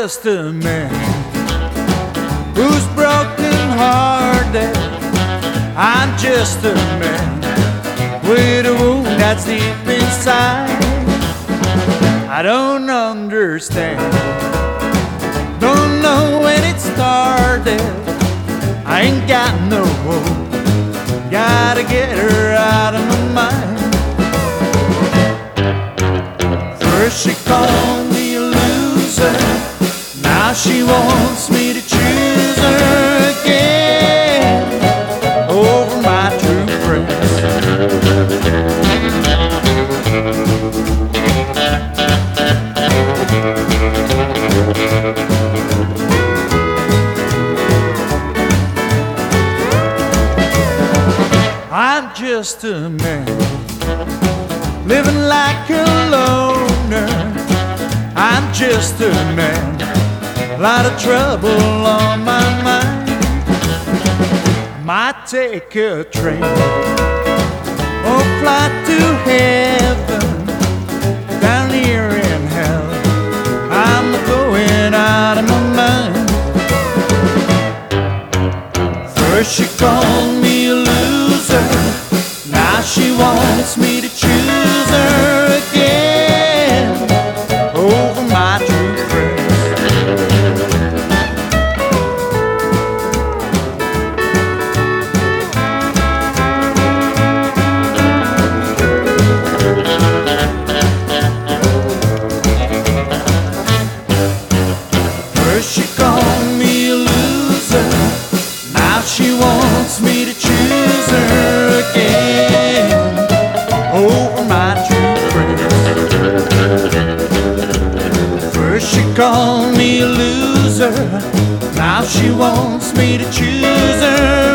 just a man who's broken hearted. I'm just a man with a wound that's deep inside. I don't understand, don't know when it started. I ain't got no hope, gotta get her out of my mind. First she called me a loser, now she wants me to choose her again over my true friends. I'm just a man living like a loner. I'm just a man, a lot of trouble on my mind. Might take a train or fly to heaven. Down here in hell, I'm going out of my mind. First she called me a loser, now she wants me to choose her again over my true friends. First she called me a loser, now she wants me to choose her again over my true friends. First she called me a loser, now she wants me to choose her